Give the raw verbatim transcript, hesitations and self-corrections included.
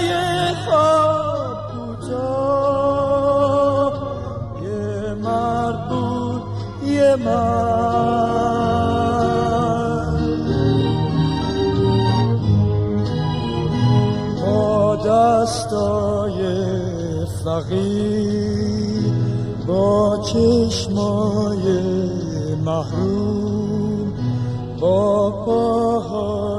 خواب کوتاه، یه مرد بود یه مرد، با دستای فقیر، با چشمای محروم، با پاهای